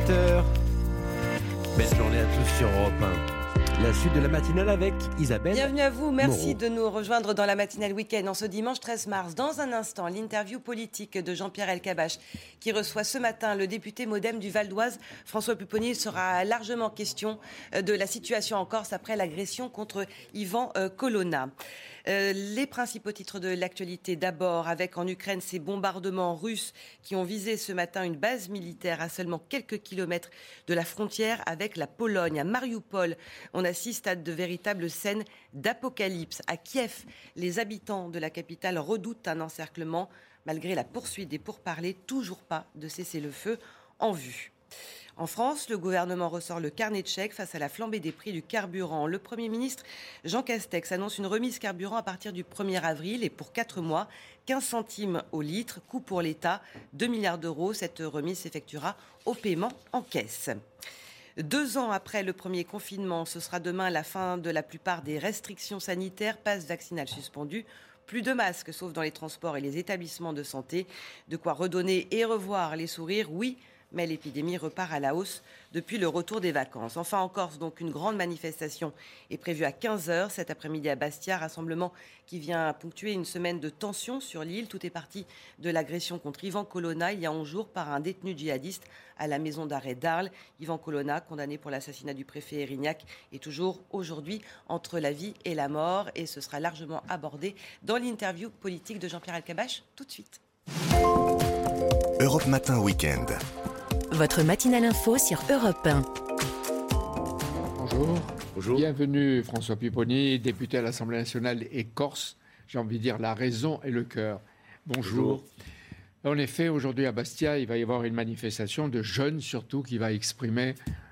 8h. Belle journée à tous sur Europe 1. La suite de la matinale avec Isabelle. Bienvenue à vous, merci Moreau. de nous rejoindre dans la matinale week-end en ce dimanche 13 mars. Dans un instant, l'interview politique de Jean-Pierre Elkabbach qui reçoit ce matin le député MoDem du Val d'Oise, François Pupponi. Il sera largement question de la situation en Corse après l'agression contre Yvan Colonna. Les principaux titres de l'actualité d'abord, avec en Ukraine ces bombardements russes qui ont visé ce matin une base militaire à seulement quelques kilomètres de la frontière avec la Pologne. À Mariupol, on assiste à de véritables scènes d'apocalypse. À Kiev, les habitants de la capitale redoutent un encerclement. Malgré la poursuite des pourparlers, toujours pas de cessez-le-feu en vue. En France, le gouvernement ressort le carnet de chèques face à la flambée des prix du carburant. Le Premier ministre Jean Castex annonce une remise carburant à partir du 1er avril et pour 4 mois, 15 centimes au litre, coût pour l'État, 2 milliards d'euros. Cette remise s'effectuera au paiement en caisse. 2 ans après le premier confinement, ce sera demain la fin de la plupart des restrictions sanitaires, passe vaccinal suspendu. Plus de masques, sauf dans les transports et les établissements de santé. De quoi redonner et revoir les sourires, oui. Mais l'épidémie repart à la hausse depuis le retour des vacances. Enfin en Corse, donc une grande manifestation est prévue à 15h cet après-midi à Bastia. Rassemblement qui vient ponctuer une semaine de tension sur l'île. Tout est parti de l'agression contre Yvan Colonna il y a 11 jours par un détenu djihadiste à la maison d'arrêt d'Arles. Yvan Colonna, condamné pour l'assassinat du préfet Erignac, est toujours aujourd'hui entre la vie et la mort. Et ce sera largement abordé dans l'interview politique de Jean-Pierre Elkabbach tout de suite. Europe Matin Week-end. Votre matinale info sur Europe 1. Bonjour. Bonjour. Bienvenue François Pupponi, député à l'Assemblée nationale et Corse. J'ai envie de dire la raison et le cœur. Bonjour. En effet, aujourd'hui à Bastia, il va y avoir une manifestation de jeunes surtout qui va exprimer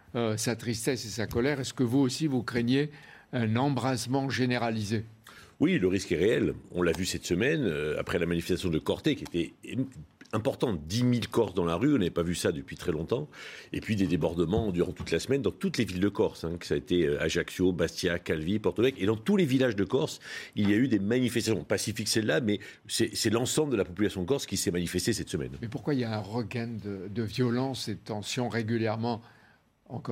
sa tristesse et sa colère. Est-ce que vous aussi, vous craignez un embrasement généralisé ? Oui, le risque est réel. On l'a vu cette semaine, après la manifestation de Corté, qui était importante. 10 000 Corses dans la rue, on n'avait pas vu ça depuis très longtemps. Et puis des débordements durant toute la semaine dans toutes les villes de Corse. Que ça a été Ajaccio, Bastia, Calvi, Porto-Vecchio. Et dans tous les villages de Corse, il y a eu des manifestations pacifiques, celle-là, mais c'est l'ensemble de la population corse qui s'est manifestée cette semaine. Mais pourquoi il y a un regain de violence et de tension régulièrement encore ?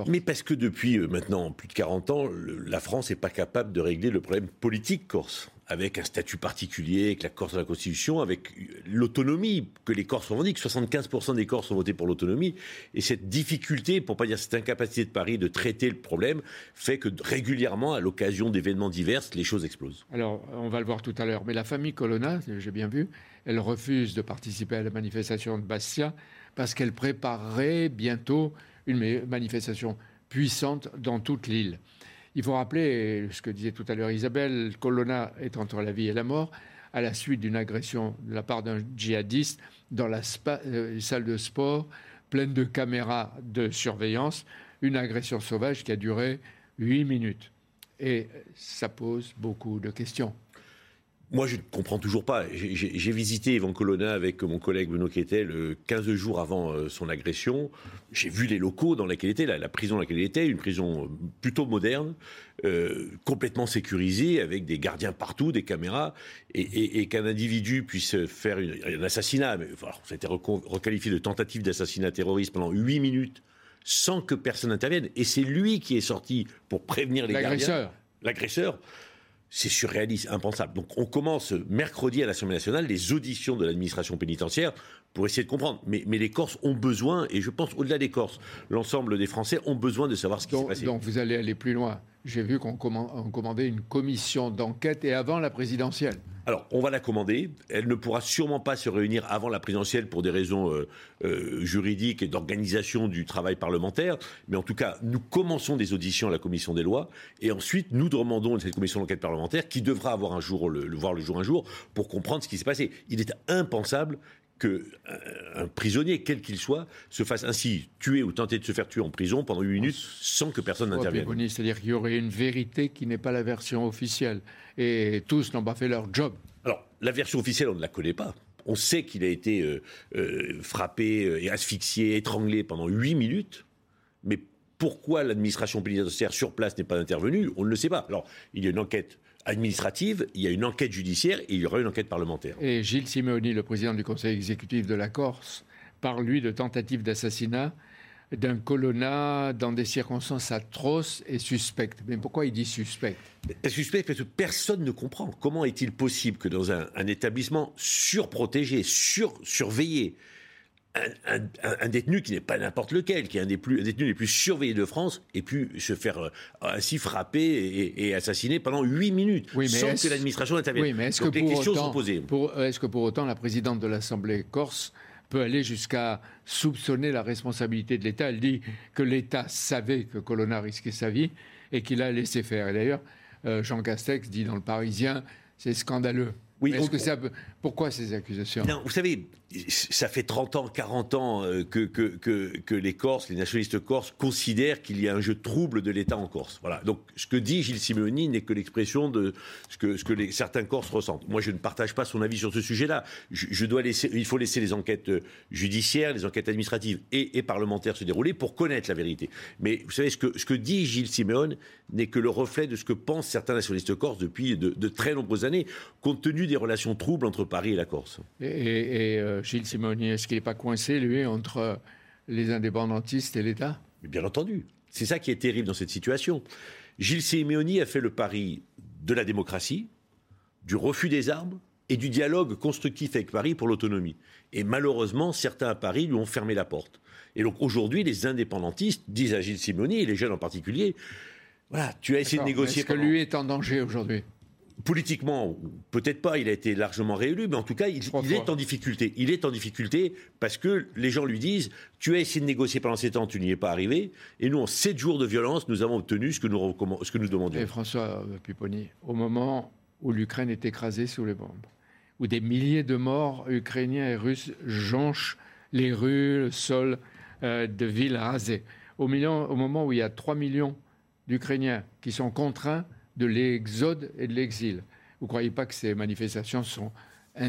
Mais parce que depuis maintenant plus de 40 ans, la France n'est pas capable de régler le problème politique corse, avec un statut particulier, avec la Corse dans la Constitution, avec l'autonomie que les Corses revendiquent. 75% des Corses ont voté pour l'autonomie. Et cette difficulté, pour ne pas dire cette incapacité de Paris de traiter le problème, fait que régulièrement, à l'occasion d'événements divers, les choses explosent. Alors, on va le voir tout à l'heure, mais la famille Colonna, j'ai bien vu, elle refuse de participer à la manifestation de Bastia parce qu'elle préparerait bientôt une manifestation puissante dans toute l'île. Il faut rappeler ce que disait tout à l'heure Isabelle, Colonna est entre la vie et la mort à la suite d'une agression de la part d'un djihadiste dans la salle de sport pleine de caméras de surveillance, une agression sauvage qui a duré 8 minutes. Et ça pose beaucoup de questions. Moi, je ne comprends toujours pas. J'ai visité Yvan Colonna avec mon collègue Benoît Quetel 15 jours avant son agression. J'ai vu les locaux dans lesquels il était, la prison dans laquelle il était, une prison plutôt moderne, complètement sécurisée, avec des gardiens partout, des caméras, et qu'un individu puisse faire un assassinat, mais enfin, ça a été requalifié de tentative d'assassinat terroriste pendant 8 minutes, sans que personne n'intervienne. Et c'est lui qui est sorti pour prévenir les gardiens. L'agresseur. C'est surréaliste, impensable. Donc on commence mercredi à l'Assemblée nationale les auditions de l'administration pénitentiaire pour essayer de comprendre. Mais les Corses ont besoin, et je pense au-delà des Corses, l'ensemble des Français ont besoin de savoir ce qui s'est passé. Donc vous allez aller plus loin. J'ai vu qu'on commandait une commission d'enquête et avant la présidentielle. Alors, on va la commander. Elle ne pourra sûrement pas se réunir avant la présidentielle pour des raisons juridiques et d'organisation du travail parlementaire. Mais en tout cas, nous commençons des auditions à la commission des lois. Et ensuite, nous demandons à cette commission d'enquête parlementaire qui devra avoir voir le jour un jour pour comprendre ce qui s'est passé. Il est impensable qu'un prisonnier, quel qu'il soit, se fasse ainsi tuer ou tenter de se faire tuer en prison pendant 8 minutes sans que personne n'intervienne. C'est-à-dire qu'il y aurait une vérité qui n'est pas la version officielle. Et tous n'ont pas fait leur job. Alors, la version officielle, on ne la connaît pas. On sait qu'il a été frappé et asphyxié, étranglé pendant 8 minutes. Mais pourquoi l'administration pénitentiaire sur place n'est pas intervenue, on ne le sait pas. Alors, il y a une enquête administrative, il y a une enquête judiciaire et il y aura une enquête parlementaire. Et Gilles Simeoni, le président du conseil exécutif de la Corse, parle, lui, de tentative d'assassinat. d'un Colonna dans des circonstances atroces et suspectes. Mais pourquoi il dit suspect ? Suspect parce que personne ne comprend. Comment est-il possible que dans un établissement surprotégé, surveillé, un détenu qui n'est pas n'importe lequel, qui est un des détenus les plus surveillés de France, ait pu se faire ainsi frapper et assassiner pendant 8 minutes, sans que l'administration n'intervienne. Oui, mais Donc les questions sont posées. Est-ce que pour autant la présidente de l'Assemblée corse peut aller jusqu'à soupçonner la responsabilité de l'État ? Elle dit que l'État savait que Colonna risquait sa vie et qu'il a laissé faire. Et d'ailleurs, Jean Castex dit dans Le Parisien, c'est scandaleux. Oui, pourquoi ces accusations ? Non, vous savez, ça fait 30 ans, 40 ans que les Corses, les nationalistes corses, considèrent qu'il y a un jeu trouble de l'État en Corse. Voilà. Donc, ce que dit Gilles Simeoni n'est que l'expression de ce que certains Corses ressentent. Moi, je ne partage pas son avis sur ce sujet-là. Il faut laisser les enquêtes judiciaires, les enquêtes administratives et parlementaires se dérouler pour connaître la vérité. Mais vous savez, ce que dit Gilles Simeoni n'est que le reflet de ce que pensent certains nationalistes corses depuis de très nombreuses années, compte tenu des relations troubles entre Paris et la Corse. Gilles Simeoni, est-ce qu'il n'est pas coincé, lui, entre les indépendantistes et l'État ? Mais bien entendu. C'est ça qui est terrible dans cette situation. Gilles Simeoni a fait le pari de la démocratie, du refus des armes et du dialogue constructif avec Paris pour l'autonomie. Et malheureusement, certains à Paris lui ont fermé la porte. Et donc aujourd'hui, les indépendantistes disent à Gilles Simeoni, et les jeunes en particulier, voilà, tu as essayé de négocier... Est-ce que lui est en danger aujourd'hui ? Politiquement, peut-être pas, il a été largement réélu, mais en tout cas, il est en difficulté. Il est en difficulté parce que les gens lui disent « Tu as essayé de négocier pendant 7 ans, tu n'y es pas arrivé. » Et nous, en 7 jours de violence, nous avons obtenu ce que nous demandions. Et François Pupponi, au moment où l'Ukraine est écrasée sous les bombes, où des milliers de morts ukrainiens et russes jonchent les rues, le sol de villes rasées, au moment où il y a 3 millions d'Ukrainiens qui sont contraints de l'exode et de l'exil. Vous ne croyez pas que ces manifestations sont indécentes ?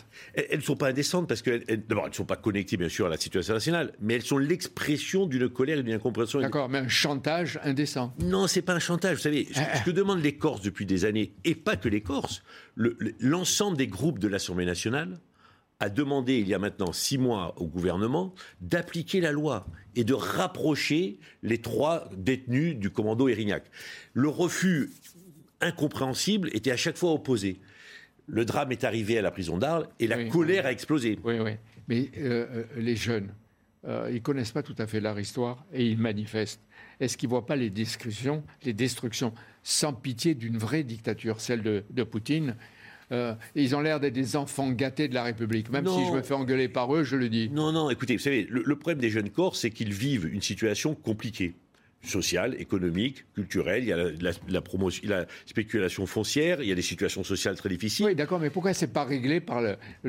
Elles ne sont pas indécentes parce que, d'abord, elles ne sont pas connectées, bien sûr, à la situation nationale, mais elles sont l'expression d'une colère et d'une incompréhension. D'accord, mais un chantage indécent. Non, ce n'est pas un chantage. Vous savez, ce que demandent les Corses depuis des années, et pas que les Corses, l'ensemble des groupes de l'Assemblée nationale a demandé, il y a maintenant 6 mois, au gouvernement d'appliquer la loi et de rapprocher les 3 détenus du commando Erignac. Le refus incompréhensible était à chaque fois opposé. Le drame est arrivé à la prison d'Arles et la colère a explosé. Oui. Mais les jeunes, ils ne connaissent pas tout à fait leur histoire et ils manifestent. Est-ce qu'ils ne voient pas les destructions sans pitié d'une vraie dictature, celle de Poutine ? Ils ont l'air d'être des enfants gâtés de la République. Même si je me fais engueuler par eux, je le dis. Non, écoutez, vous savez, le problème des jeunes Corses, c'est qu'ils vivent une situation compliquée. Sociale, économique, culturelle, il y a la spéculation foncière, il y a des situations sociales très difficiles. Oui, d'accord, mais pourquoi c'est pas réglé par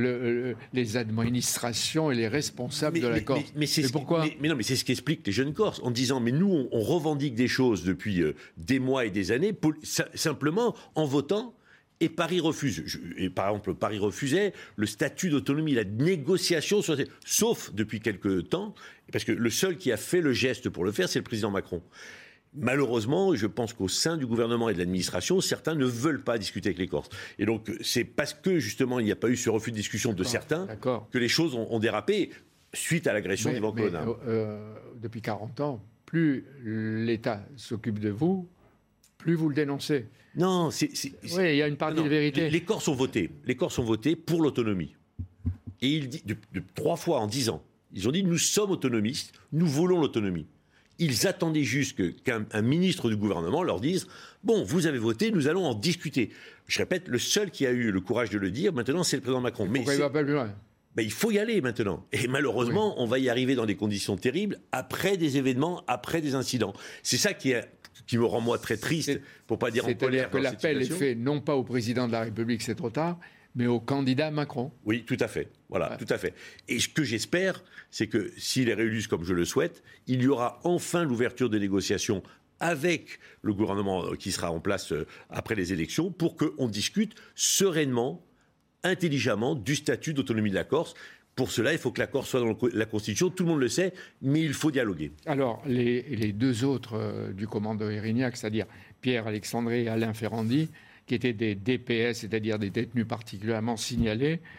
les administrations et les responsables de la Corse ? Pourquoi ? Mais non, mais c'est ce qu'expliquent les jeunes Corses, en disant, mais nous, on revendique des choses depuis des mois et des années, simplement en votant. Et Paris refuse. Par exemple, Paris refusait le statut d'autonomie, la négociation, sauf depuis quelques temps, parce que le seul qui a fait le geste pour le faire, c'est le président Macron. Malheureusement, je pense qu'au sein du gouvernement et de l'administration, certains ne veulent pas discuter avec les Corses. Et donc, c'est parce que, justement, il n'y a pas eu ce refus de discussion de certains que les choses ont dérapé suite à l'agression d'Ivan Colonna. Depuis 40 ans, plus l'État s'occupe de vous, plus vous le dénoncez. Non, oui, il y a une partie de vérité. Les Corses ont voté. Les Corses ont voté pour l'autonomie. Et ils disent, 3 fois en 10 ans, ils ont dit, nous sommes autonomistes, nous voulons l'autonomie. Ils attendaient juste qu'un ministre du gouvernement leur dise, bon, vous avez voté, nous allons en discuter. Je répète, le seul qui a eu le courage de le dire, maintenant, c'est le président Macron. Pourquoi il va pas plus loin ? Il faut y aller maintenant. Et malheureusement, on va y arriver dans des conditions terribles, après des événements, après des incidents. C'est ça qui me rend, moi, très triste, pour pas dire en colère. C'est-à-dire que l'appel est fait, non pas au président de la République, c'est trop tard, mais au candidat Macron. Oui, tout à fait. Voilà, tout à fait. Et ce que j'espère, c'est que s'il est réélu comme je le souhaite, il y aura enfin l'ouverture de négociations avec le gouvernement qui sera en place après les élections, pour qu'on discute sereinement, intelligemment, du statut d'autonomie de la Corse. Pour cela, il faut que la Corse soit dans la Constitution, tout le monde le sait, mais il faut dialoguer. Alors, les 2 autres du commando Erignac, c'est-à-dire Pierre Alexandre et Alain Ferrandi, qui étaient des DPS, c'est-à-dire des détenus particulièrement signalés,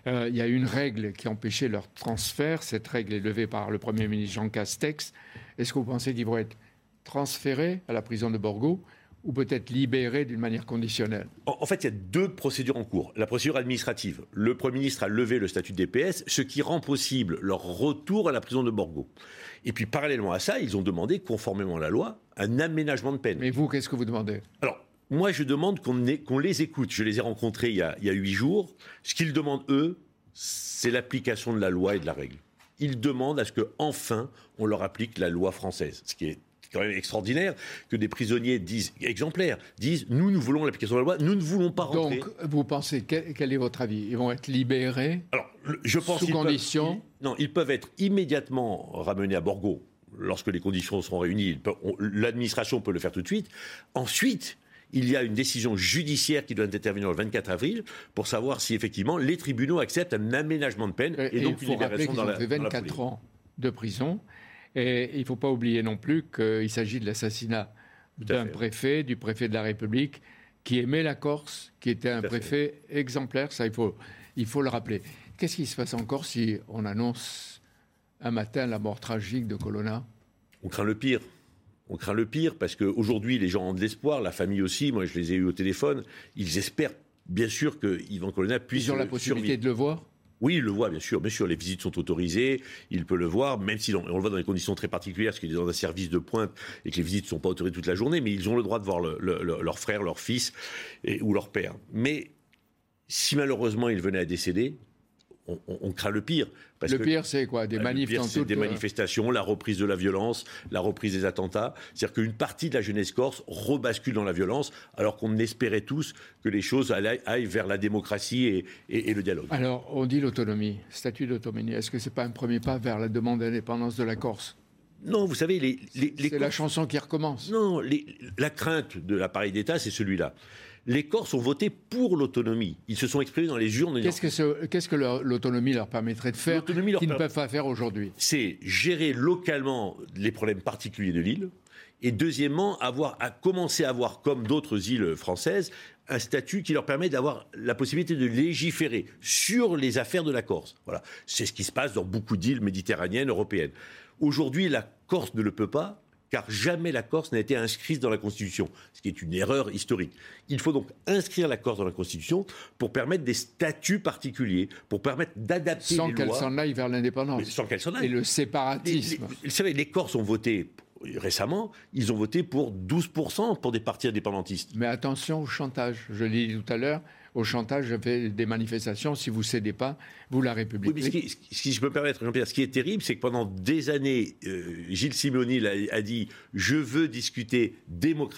Il y a une règle qui empêchait leur transfert. Cette règle est levée par le Premier ministre Jean Castex. Est-ce que vous pensez qu'ils vont être transférés à la prison de Borgo ou peut-être libérés d'une manière conditionnelle? En fait, il y a 2 procédures en cours. La procédure administrative. Le Premier ministre a levé le statut de DPS, ce qui rend possible leur retour à la prison de Borgo. Et puis, parallèlement à ça, ils ont demandé, conformément à la loi, un aménagement de peine. Mais vous, qu'est-ce que vous demandez? Alors, moi, je demande qu'on les écoute. Je les ai rencontrés il y a 8 jours. Ce qu'ils demandent, eux, c'est l'application de la loi et de la règle. Ils demandent à ce qu'enfin, on leur applique la loi française. Ce qui est quand même extraordinaire que des prisonniers exemplaires disent « nous voulons l'application de la loi, nous ne voulons pas rentrer ». Donc, vous pensez, quel est votre avis? Ils vont être libérés? Alors, je pense sous condition? Ils peuvent être immédiatement ramenés à Borgo lorsque les conditions seront réunies. L'administration peut le faire tout de suite. Ensuite, il y a une décision judiciaire qui doit intervenir le 24 avril pour savoir si effectivement les tribunaux acceptent un aménagement de peine et donc il une faut rappeler libération qu'ils dans la ont fait 24 ans de prison. Et il ne faut pas oublier non plus qu'il s'agit de l'assassinat d'un préfet, du préfet de la République, qui aimait la Corse, qui était un préfet exemplaire. Ça, il faut le rappeler. Qu'est-ce qui se passe encore si on annonce un matin la mort tragique de Colonna? On craint le pire. On craint le pire parce qu'aujourd'hui, les gens ont de l'espoir, la famille aussi. Moi, je les ai eus au téléphone. Ils espèrent, bien sûr, que Yvan Colonna puisse survivre. Ils ont la possibilité de le voir? Oui, il le voit, bien sûr. Bien sûr, les visites sont autorisées. Il peut le voir, même si on le voit dans des conditions très particulières, parce qu'il est dans un service de pointe et que les visites ne sont pas autorisées toute la journée. Mais ils ont le droit de voir leur frère, leur fils ou leur père. Mais si malheureusement il venait à décéder, on craint le pire. Le pire, c'est quoi? Des manifestations, la reprise de la violence, la reprise des attentats. C'est-à-dire qu'une partie de la jeunesse corse rebascule dans la violence, alors qu'on espérait tous que les choses aillent vers la démocratie et le dialogue. Alors, on dit l'autonomie, statut d'autonomie. Est-ce que ce n'est pas un premier pas vers la demande d'indépendance de la Corse? Non, vous savez, c'est la chanson qui recommence. Non, la crainte de l'appareil d'État, c'est celui-là. Les Corses ont voté pour l'autonomie. Ils se sont exprimés dans les urnes. Qu'est-ce que l'autonomie leur permettrait de faire qu'ils ne peuvent pas faire aujourd'hui? C'est gérer localement les problèmes particuliers de l'île. Et deuxièmement, commencer à avoir, comme d'autres îles françaises, un statut qui leur permet d'avoir la possibilité de légiférer sur les affaires de la Corse. Voilà. C'est ce qui se passe dans beaucoup d'îles méditerranéennes, européennes. Aujourd'hui, la Corse ne le peut pas, car jamais la Corse n'a été inscrite dans la Constitution, ce qui est une erreur historique. Il faut donc inscrire la Corse dans la Constitution pour permettre des statuts particuliers, pour permettre d'adapter les lois. Sans qu'elle s'en aille vers l'indépendance. Sans qu'elle s'en aille. Et le séparatisme. Vous savez, les Corses ont voté récemment, ils ont voté pour 12% pour des partis indépendantistes. Mais attention au chantage. Je l'ai dit tout à l'heure, au chantage, je fais des manifestations. Si vous ne cédez pas, vous, la République. Oui, mais si je peux me permettre, Jean-Pierre, ce qui est terrible, c'est que pendant des années, Gilles Simeoni a dit « je veux discuter démocratiquement ».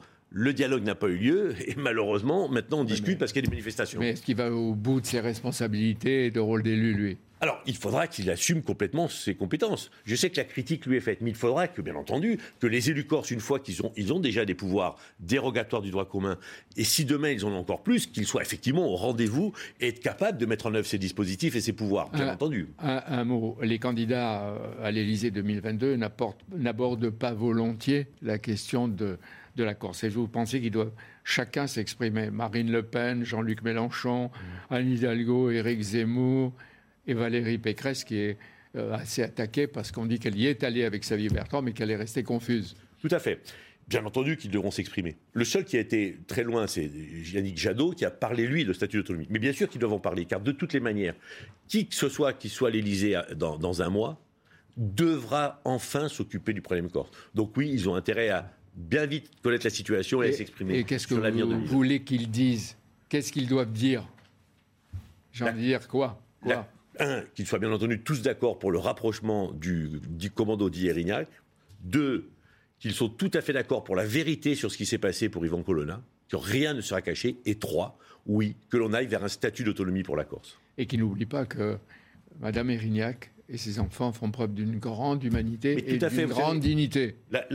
Le dialogue n'a pas eu lieu et malheureusement, maintenant on discute parce qu'il y a des manifestations. Mais est-ce qu'il va au bout de ses responsabilités et de rôle d'élu, lui? Alors, il faudra qu'il assume complètement ses compétences. Je sais que la critique lui est faite, mais il faudra que, bien entendu, que les élus corses, une fois qu'ils ont déjà des pouvoirs dérogatoires du droit commun, et si demain ils en ont encore plus, qu'ils soient effectivement au rendez-vous et être capables de mettre en œuvre ces dispositifs et ces pouvoirs, bien entendu. Un mot, les candidats à l'Élysée 2022 n'abordent pas volontiers la question de la Corse. Et vous pensez qu'ils doivent chacun s'exprimer? Marine Le Pen, Jean-Luc Mélenchon, Anne Hidalgo, Éric Zemmour et Valérie Pécresse, qui est assez attaquée parce qu'on dit qu'elle y est allée avec Xavier Bertrand, mais qu'elle est restée confuse. Tout à fait. Bien entendu qu'ils devront s'exprimer. Le seul qui a été très loin, c'est Yannick Jadot, qui a parlé, lui, de statut d'autonomie. Mais bien sûr qu'ils doivent en parler, car de toutes les manières, qui que ce soit qui soit à l'Élysée dans un mois, devra enfin s'occuper du problème corse. Donc oui, ils ont intérêt à bien vite connaître la situation et à s'exprimer sur l'avenir de l'île. Et qu'est-ce que vous voulez qu'ils disent? Qu'est-ce qu'ils doivent dire? J'ai envie de dire quoi? Qu'ils soient bien entendu tous d'accord pour le rapprochement du commando d'Erignac. 2, qu'ils sont tout à fait d'accord pour la vérité sur ce qui s'est passé pour Yvan Colonna, que rien ne sera caché. Et 3, oui, que l'on aille vers un statut d'autonomie pour la Corse. Et qu'ils n'oublient pas que Mme Erignac et ses enfants font preuve d'une grande humanité et d'une grande dignité.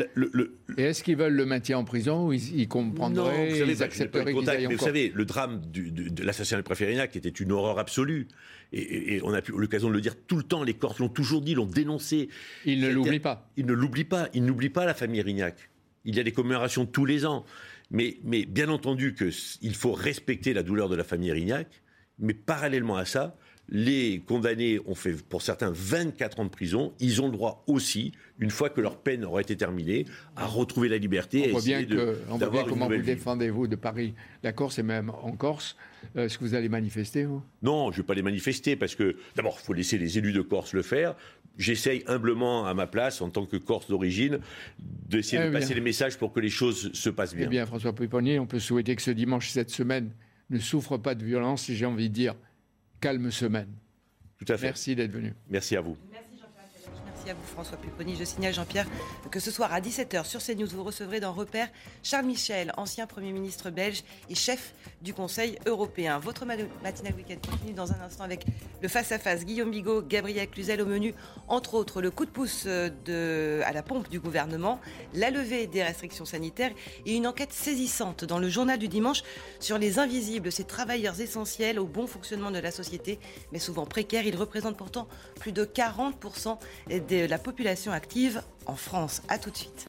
Et est-ce qu'ils veulent le maintien en prison ou ils comprendraient, ils accepteraient qu'ils aillent en Corse? Vous savez, le drame de l'assassinat du préfet Erignac était une horreur absolue. Et on a eu l'occasion de le dire tout le temps. Les Corses l'ont toujours dit, l'ont dénoncé. Ils ne l'oublient pas. Ils ne l'oublient pas. Ils n'oublient pas la famille Erignac. Il y a des commémorations tous les ans. Mais bien entendu qu'il faut respecter la douleur de la famille Erignac. Mais parallèlement à ça, Les condamnés ont fait, pour certains, 24 ans de prison. Ils ont le droit aussi, une fois que leur peine aura été terminée, à retrouver la liberté. On voit bien comment vous vie. défendez-vous de Paris, la Corse et même en Corse. Est-ce que vous allez manifester, vous ? Non, je ne vais pas les manifester parce que, d'abord, il faut laisser les élus de Corse le faire. J'essaye humblement, à ma place, en tant que Corse d'origine, d'essayer de passer les messages pour que les choses se passent bien. Eh bien, François Pupponi, on peut souhaiter que ce dimanche, cette semaine, ne souffre pas de violence et j'ai envie de dire calme semaine. Tout à fait. Merci d'être venu. Merci à vous. Merci à vous François Pupponi. Je signale Jean-Pierre que ce soir à 17h sur CNews, vous recevrez dans Repère Charles Michel, ancien Premier ministre belge et chef du Conseil européen. Votre matinale week-end continue dans un instant avec le face-à-face. Guillaume Bigot, Gabriel Cluzel au menu, entre autres le coup de pouce à la pompe du gouvernement, la levée des restrictions sanitaires et une enquête saisissante dans le journal du dimanche sur les invisibles, ces travailleurs essentiels au bon fonctionnement de la société, mais souvent précaires. Ils représentent pourtant plus de 40% de la population active en France. A tout de suite.